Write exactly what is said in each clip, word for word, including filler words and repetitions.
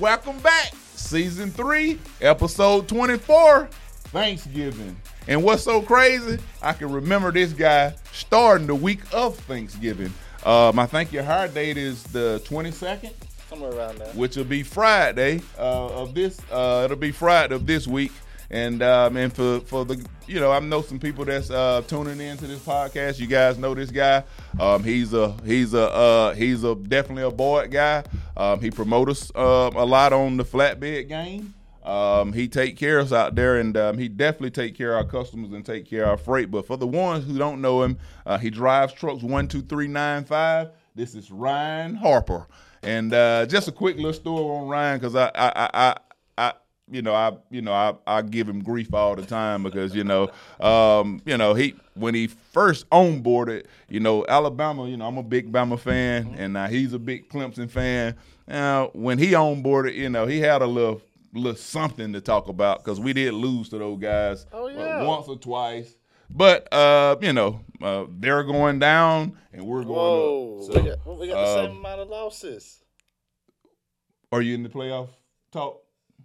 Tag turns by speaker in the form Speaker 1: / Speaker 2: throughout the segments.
Speaker 1: welcome back. Season three, episode twenty-four, Thanksgiving. And what's so crazy, I can remember this guy starting the week of Thanksgiving. Uh, my thank you hire date is the twenty-second.
Speaker 2: Somewhere around there.
Speaker 1: Which will be Friday uh, of this, uh, it'll be Friday of this week. And um, and for, for the, you know, I know some people that's uh, tuning into this podcast. You guys know this guy. Um, he's a he's a uh, he's a definitely a Boyd guy. Um, he promotes us uh, a lot on the flatbed game. Um, he take care of us out there, and um, he definitely take care of our customers and take care of our freight. But for the ones who don't know him, uh, he drives trucks one two three nine five. This is Ryan Harper, and uh, just a quick little story on Ryan because I I I. I, I You know, I you know I, I give him grief all the time because you know, um, you know he when he first onboarded, you know Alabama. You know I'm a big Bama fan, and uh, he's a big Clemson fan. Now when he onboarded, you know he had a little little something to talk about because we did lose to those guys
Speaker 2: oh, yeah.
Speaker 1: uh, once or twice. But uh, you know uh, they're going down and we're going
Speaker 2: Whoa,
Speaker 1: up. So,
Speaker 2: we got, we got the
Speaker 1: uh,
Speaker 2: same amount of losses.
Speaker 1: Are you in the playoff talk?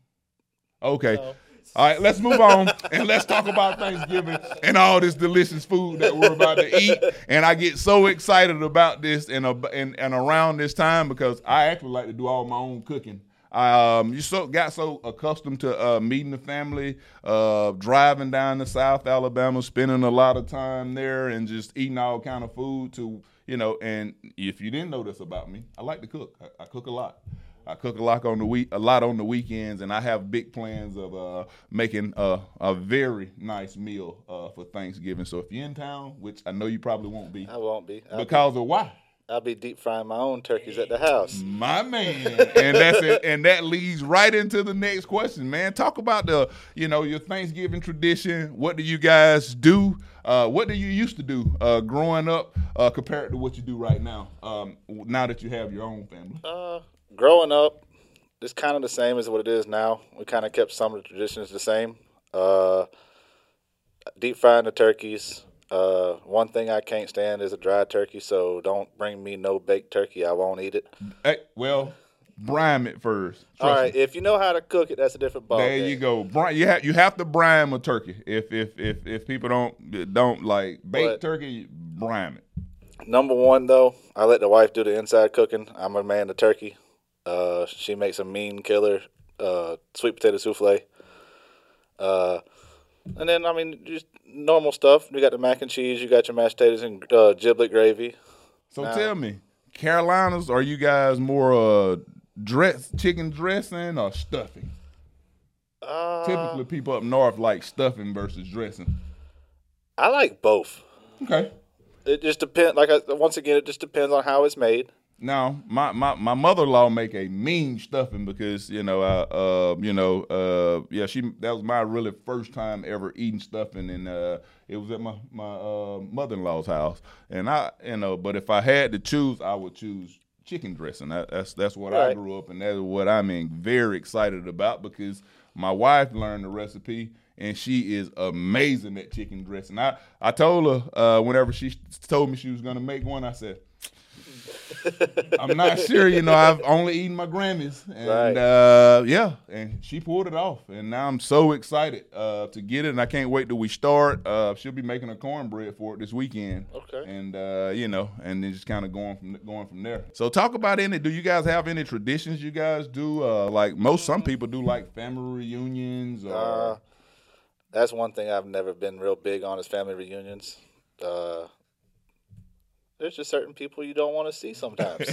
Speaker 1: Okay.
Speaker 2: No.
Speaker 1: All right, let's move on and let's talk about Thanksgiving and all this delicious food that we're about to eat. And I get so excited about this and uh, and, and around this time because I actually like to do all my own cooking. I um, you so got so accustomed to uh, meeting the family, uh, driving down to South Alabama, spending a lot of time there, and just eating all kind of food. To you know, and if you didn't know this about me, I like to cook. I, I cook a lot. I cook a lot on the week, a lot on the weekends, and I have big plans of uh, making a, a very nice meal uh, for Thanksgiving. So if you're in town, which I know you probably won't be,
Speaker 2: I won't be. I'll
Speaker 1: because
Speaker 2: be,
Speaker 1: of why?
Speaker 2: I'll be deep frying my own turkeys at the house.
Speaker 1: My man, and that's it. And that leads right into the next question, man. Talk about the, you know, your Thanksgiving tradition. What do you guys do? Uh, what do you used to do uh, growing up uh, compared to what you do right now? Um, now that you have your own family.
Speaker 2: Uh. Growing up, it's kind of the same as what it is now. We kind of kept some of the traditions the same. Uh, deep frying the turkeys. Uh, one thing I can't stand is a dry turkey, so don't bring me no baked turkey. I won't eat it.
Speaker 1: Hey, well, brine it first. Trust
Speaker 2: All right,
Speaker 1: me.
Speaker 2: If you know how to cook it, that's a different ball
Speaker 1: There
Speaker 2: game.
Speaker 1: you go. Brine, you have you have to brine a turkey. If if if if people don't don't like baked
Speaker 2: But,
Speaker 1: turkey, brine it.
Speaker 2: Number one though, I let the wife do the inside cooking. I'm a man the turkey. Uh, she makes a mean killer uh, sweet potato souffle. Uh, and then, I mean, just normal stuff. You got the mac and cheese. You got your mashed potatoes and uh, giblet gravy.
Speaker 1: So
Speaker 2: now,
Speaker 1: tell me, Carolinas, are you guys more uh, dress chicken dressing or stuffing?
Speaker 2: Uh,
Speaker 1: Typically, people up north like stuffing versus dressing.
Speaker 2: I like both.
Speaker 1: Okay.
Speaker 2: It just depends. Like I, once again, it just depends on how it's made.
Speaker 1: Now, my, my, my mother-in-law make a mean stuffing because, you know, I, uh, you know, uh, yeah, she that was my really first time ever eating stuffing, and uh, it was at my, my uh, mother-in-law's house. And I, you know, but if I had to choose, I would choose chicken dressing. That, that's that's what
Speaker 2: right.
Speaker 1: I grew up, and that's what I'm in very excited about because my wife learned the recipe, and she is amazing at chicken dressing. I, I told her uh, whenever she told me she was going to make one, I said, I'm not sure, you know, I've only eaten my Grammys, and
Speaker 2: right.
Speaker 1: uh, yeah, and she pulled it off, and now I'm so excited uh, to get it, and I can't wait till we start. Uh, she'll be making a cornbread for it this weekend,
Speaker 2: okay,
Speaker 1: and uh, you know, and then just kind of going from going from there. So talk about any. Do you guys have any traditions you guys do? Uh, like most, some people do like family reunions. Or...
Speaker 2: Uh, that's one thing I've never been real big on is family reunions. Uh, There's just certain people you don't want to see sometimes.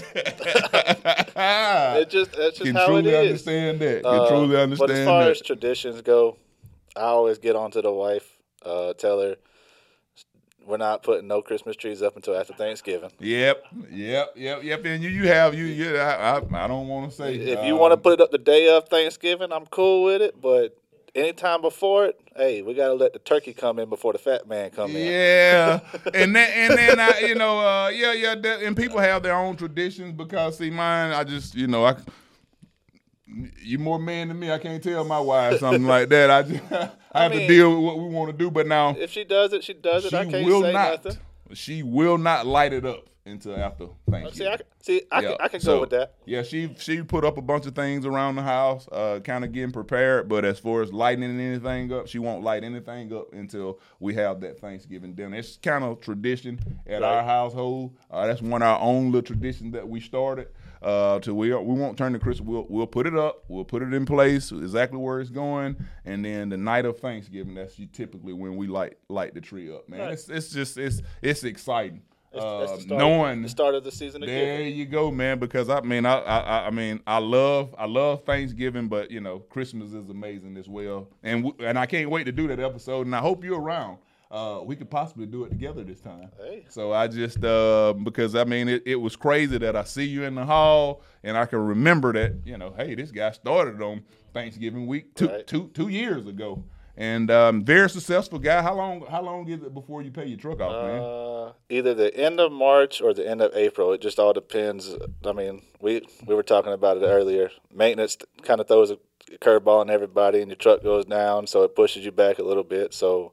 Speaker 2: it just that's just
Speaker 1: Can
Speaker 2: how
Speaker 1: truly
Speaker 2: it is.
Speaker 1: understand that. Can
Speaker 2: Uh,
Speaker 1: truly understand
Speaker 2: But as far
Speaker 1: that.
Speaker 2: as traditions go, I always get on to the wife, uh, tell her we're not putting no Christmas trees up until after Thanksgiving.
Speaker 1: Yep, yep, yep, yep. And you, you have you, you I, I, I don't want to say.
Speaker 2: If you
Speaker 1: um,
Speaker 2: want to put it up the day of Thanksgiving, I'm cool with it. But anytime before it, hey, we gotta let the turkey come in before the fat man come in.
Speaker 1: Yeah, and then and then I, you know, uh, yeah, yeah, that, and people have their own traditions because see, mine, I just, you know, I. You more man than me. I can't tell my wife something like that. I just, I, I have
Speaker 2: mean,
Speaker 1: to deal with what we want to do. But now,
Speaker 2: if she does it, she does it.
Speaker 1: she
Speaker 2: I can't
Speaker 1: will
Speaker 2: say
Speaker 1: not.
Speaker 2: nothing.
Speaker 1: She will not light it up until after Thanksgiving.
Speaker 2: See, I, can- see, I
Speaker 1: Yeah.
Speaker 2: can, I can
Speaker 1: So,
Speaker 2: go with that.
Speaker 1: Yeah, she she put up a bunch of things around the house, uh, kind of getting prepared. But as far as lighting anything up, she won't light anything up until we have that Thanksgiving dinner. It's kind of tradition at
Speaker 2: Right.
Speaker 1: our household. Uh, that's one of our own little traditions that we started. Uh, to we we won't turn to Christmas. We'll we'll put it up. We'll put it in place exactly where it's going, and then the night of Thanksgiving, that's typically when we light light the tree up. Man,
Speaker 2: Right.
Speaker 1: it's it's just it's it's exciting.
Speaker 2: It's,
Speaker 1: Uh,
Speaker 2: that's the start,
Speaker 1: knowing
Speaker 2: the start of the season of
Speaker 1: there
Speaker 2: giving.
Speaker 1: you go, man. Because I mean, I, I, I mean, I love, I love Thanksgiving, but you know, Christmas is amazing as well, and w- and I can't wait to do that episode. And I hope you're around. Uh, we could possibly do it together this time.
Speaker 2: Hey.
Speaker 1: So I just uh, because I mean, it, it was crazy that I see you in the hall, and I can remember that you know, hey, this guy started on Thanksgiving week two
Speaker 2: Right.
Speaker 1: two two years ago. And um, very successful guy. How long? How long is it before you pay your truck off, man?
Speaker 2: Uh, either the end of March or the end of April. It just all depends. I mean, we we were talking about it earlier. Maintenance kind of throws a curveball on everybody, and your truck goes down, so it pushes you back a little bit. So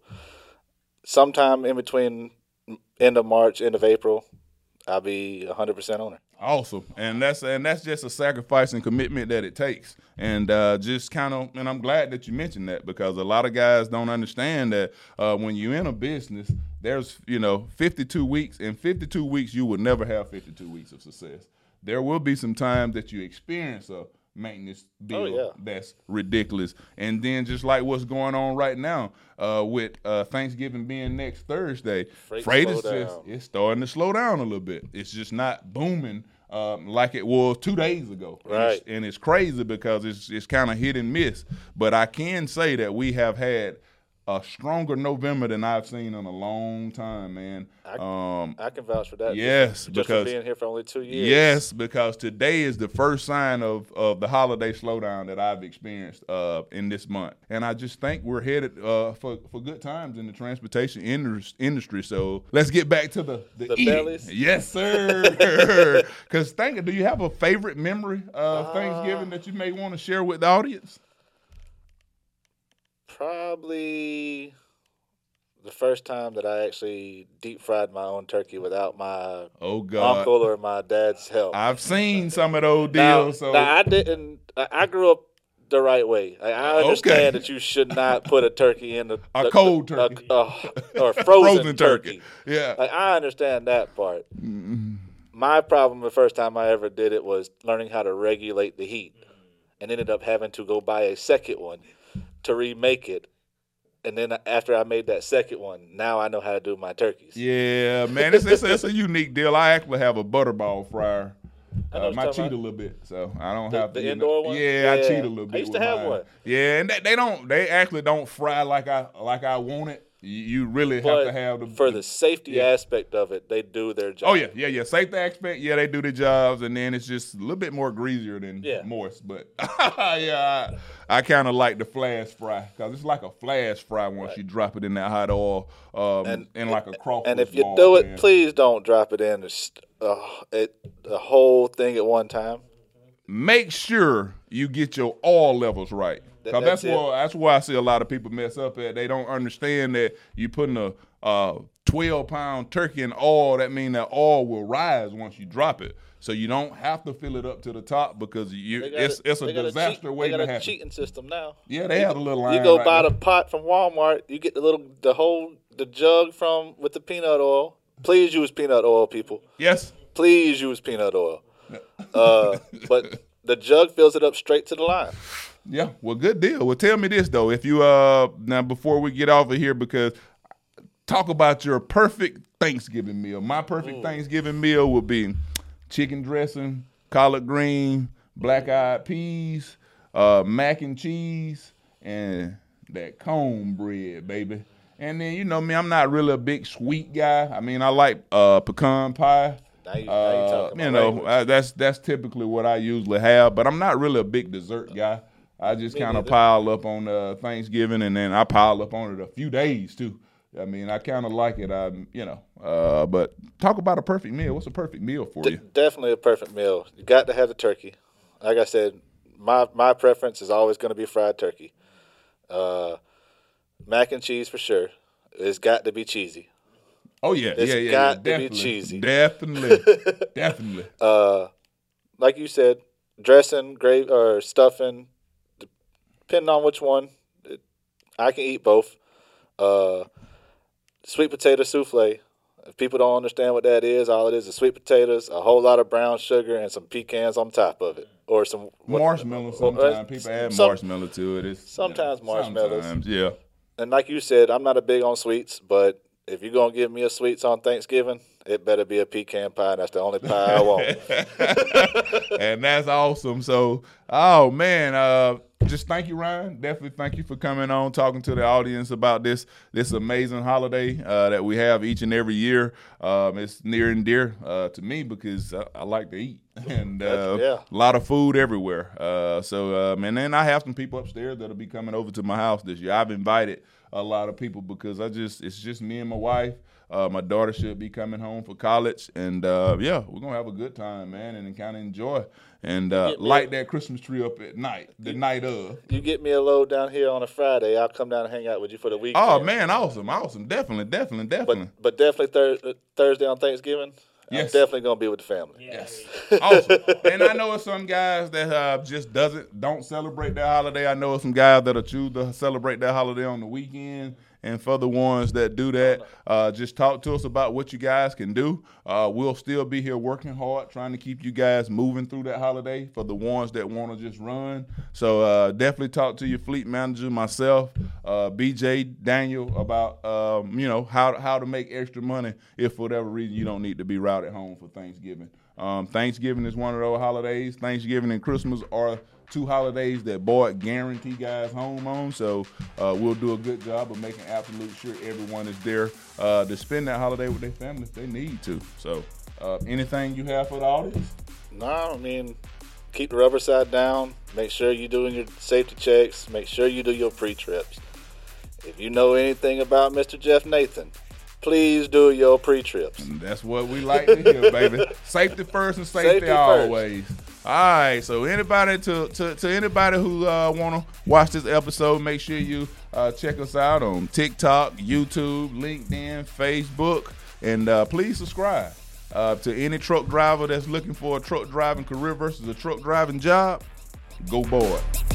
Speaker 2: sometime in between end of March, end of April, I'll be one hundred percent owner.
Speaker 1: Awesome, and that's and that's just a sacrifice and commitment that it takes, and uh, just kind of. And I'm glad that you mentioned that because a lot of guys don't understand that uh, when you're in a business, there's you know fifty-two weeks. In fifty-two weeks, you will never have fifty-two weeks of success. There will be some times that you experience a maintenance bill
Speaker 2: Oh, yeah.
Speaker 1: that's ridiculous, and then just like what's going on right now uh, with uh, Thanksgiving being next Thursday,
Speaker 2: Freight
Speaker 1: freight
Speaker 2: slow
Speaker 1: is just
Speaker 2: down.
Speaker 1: it's starting to slow down a little bit. It's just not booming um, like it was two days ago. And
Speaker 2: Right.
Speaker 1: it's, and it's crazy because it's it's kind of hit and miss. But I can say that we have had a stronger November than I've seen in a long time, man. Um,
Speaker 2: I can vouch for that.
Speaker 1: yes,
Speaker 2: just, just
Speaker 1: because-
Speaker 2: for being here for only two years.
Speaker 1: Yes, because today is the first sign of, of the holiday slowdown that I've experienced uh, in this month. And I just think we're headed uh, for, for good times in the transportation indus- industry. So let's get back to the, the,
Speaker 2: The
Speaker 1: eating.
Speaker 2: bellies?
Speaker 1: Yes, sir. Because think, do you have a favorite memory of
Speaker 2: Uh,
Speaker 1: Thanksgiving that you may want to share with the audience?
Speaker 2: Probably the first time that I actually deep fried my own turkey without my
Speaker 1: Oh, God.
Speaker 2: uncle or my dad's help.
Speaker 1: I've seen some of those
Speaker 2: now,
Speaker 1: deals. so
Speaker 2: now, I didn't. I I grew up the right way. I, I understand
Speaker 1: Okay.
Speaker 2: that you should not put a turkey in the,
Speaker 1: A
Speaker 2: the-
Speaker 1: cold
Speaker 2: the- a-
Speaker 1: turkey.
Speaker 2: a- or frozen,
Speaker 1: frozen
Speaker 2: turkey.
Speaker 1: turkey. Yeah.
Speaker 2: Like, I understand that part. My problem the first time I ever did it was learning how to regulate the heat, and ended up having to go buy a second one to remake it. And then after I made that second one, now I know how to do my turkeys.
Speaker 1: Yeah, man, it's, it's it's a unique deal. I actually have a butterball fryer.
Speaker 2: I know
Speaker 1: Uh,
Speaker 2: what
Speaker 1: I
Speaker 2: you're
Speaker 1: cheat
Speaker 2: talking
Speaker 1: a
Speaker 2: about.
Speaker 1: little bit, so I don't
Speaker 2: The-
Speaker 1: have
Speaker 2: the
Speaker 1: to. you
Speaker 2: indoor
Speaker 1: know,
Speaker 2: one?
Speaker 1: Yeah, I
Speaker 2: Yeah.
Speaker 1: cheat a little bit.
Speaker 2: I used to
Speaker 1: with
Speaker 2: have
Speaker 1: mine.
Speaker 2: one.
Speaker 1: Yeah, and they, they don't. They actually don't fry like I like I want it. You, you really have
Speaker 2: But
Speaker 1: to have the
Speaker 2: for the safety
Speaker 1: yeah.
Speaker 2: aspect of it, they do their job.
Speaker 1: Oh yeah, yeah, yeah. Safety aspect, yeah, they do the jobs, and then it's just a little bit more greasier than
Speaker 2: Yeah.
Speaker 1: moist. But yeah, I, I kind of like the flash fry because it's like a flash fry once
Speaker 2: Right.
Speaker 1: you drop it in that hot oil, um,
Speaker 2: And-
Speaker 1: in like a crawfish.
Speaker 2: And if you
Speaker 1: ball
Speaker 2: do it,
Speaker 1: pan.
Speaker 2: please don't drop it in the, st- uh, it, the whole thing at one time.
Speaker 1: make sure you get your oil levels right.
Speaker 2: That-
Speaker 1: Cause that's,
Speaker 2: that's it.
Speaker 1: why that's why I see a lot of people mess up at. They don't understand that you putting a uh, twelve pound turkey in oil. That means that oil will rise once you drop it. So you don't have to fill it up to the top because you
Speaker 2: They got
Speaker 1: it's it's a
Speaker 2: they got
Speaker 1: disaster
Speaker 2: cheat,
Speaker 1: waiting
Speaker 2: They
Speaker 1: to
Speaker 2: got a
Speaker 1: happen.
Speaker 2: cheating system now.
Speaker 1: Yeah, they
Speaker 2: You
Speaker 1: have
Speaker 2: go-
Speaker 1: a little line.
Speaker 2: You go
Speaker 1: right
Speaker 2: buy
Speaker 1: now.
Speaker 2: the pot from Walmart. You get the little, the whole, the jug from with the peanut oil. Please use peanut oil, people.
Speaker 1: Yes.
Speaker 2: Please use peanut oil. Uh, but the jug fills it up straight to the line.
Speaker 1: Yeah, well, good deal. Well, tell me this though, if you uh now before we get off of here, because talk about your perfect Thanksgiving meal. My perfect Thanksgiving meal would be chicken dressing, collard green, black eyed peas, uh, mac and cheese, and that cornbread, baby. And then you know me, I'm not really a big sweet guy. I mean, I like uh, pecan pie.
Speaker 2: Now you, now you
Speaker 1: Uh,
Speaker 2: talking
Speaker 1: you
Speaker 2: about
Speaker 1: know,
Speaker 2: language.
Speaker 1: uh, that's that's typically what I usually have, but I'm not really a big dessert guy. I just
Speaker 2: Me
Speaker 1: kind of
Speaker 2: neither.
Speaker 1: pile up on uh, Thanksgiving, and then I pile up on it a few days too. I mean, I kind of like it. I, you know, uh, but talk about a perfect meal. What's a perfect meal for
Speaker 2: D-
Speaker 1: you?
Speaker 2: definitely a perfect meal. You got to have the turkey. Like I said, my my preference is always going to be fried turkey. Uh, mac and cheese for sure. It's got to be cheesy.
Speaker 1: Oh yeah,
Speaker 2: It's
Speaker 1: yeah, yeah,
Speaker 2: got
Speaker 1: yeah.
Speaker 2: to be
Speaker 1: Definitely,
Speaker 2: cheesy.
Speaker 1: definitely, definitely.
Speaker 2: Uh, like you said, dressing, gravy, or stuffing, depending on which one. It, I can eat both. Uh, sweet potato souffle. If people don't understand what that is, all it is is sweet potatoes, a whole lot of brown sugar, and some pecans on top of it, or some
Speaker 1: Marshmallow. Sometimes people add
Speaker 2: some,
Speaker 1: marshmallow to it. It's,
Speaker 2: sometimes
Speaker 1: you know,
Speaker 2: marshmallows.
Speaker 1: Sometimes, yeah.
Speaker 2: And like you said, I'm not a big on sweets, but if you're gonna give me a sweets on Thanksgiving, it better be a pecan pie. That's the only pie I want.
Speaker 1: And that's awesome. So, oh man, uh, just thank you, Ryan. Definitely thank you for coming on, talking to the audience about this this amazing holiday uh, that we have each and every year. Um, it's near and dear uh, to me because I, I like to eat, and uh,
Speaker 2: yeah.
Speaker 1: a lot of food everywhere. Uh, so, um, and then I have some people upstairs that'll be coming over to my house this year. I've invited a lot of people because I just it's just me and my wife. Uh, my daughter should be coming home for college, and uh, yeah, we're gonna have a good time, man, and kind of enjoy and uh, light a, that Christmas tree up at night, the you, night of.
Speaker 2: You get me a load down here on a Friday, I'll come down and hang out with you for the weekend.
Speaker 1: Oh man, awesome, awesome, definitely, definitely, definitely.
Speaker 2: But, but definitely thir- Thursday on Thanksgiving.
Speaker 1: Yes.
Speaker 2: I'm definitely gonna be with the family.
Speaker 1: Yes, awesome. And I know it's some guys that uh, just doesn't don't celebrate their holiday. I know it's some guys that'll choose to celebrate their holiday on the weekend. And for the ones that do that, uh, just talk to us about what you guys can do. Uh, we'll still be here working hard, trying to keep you guys moving through that holiday for the ones that want to just run. So uh, definitely talk to your fleet manager, myself, uh, B J, Daniel, about um, you know how how to make extra money if for whatever reason you don't need to be routed home for Thanksgiving. Um, Thanksgiving is one of those holidays. Thanksgiving and Christmas are two holidays that Boyd guarantee guys home on, so uh, we'll do a good job of making absolute sure everyone is there uh, to spend that holiday with their family if they need to. So uh, anything you have for the audience?
Speaker 2: No, I mean, keep the rubber side down. Make sure you're doing your safety checks. Make sure you do your pre-trips. If you know anything about Mister Jeff Nathan, please do your pre-trips.
Speaker 1: And that's what we like to hear, baby. Safety first and safety, safety always. First. All right, so anybody to to, to anybody who uh, want to watch this episode, make sure you uh, check us out on TikTok, YouTube, LinkedIn, Facebook, and uh, please subscribe. Uh, to any truck driver that's looking for a truck driving career versus a truck driving job, go Boyd.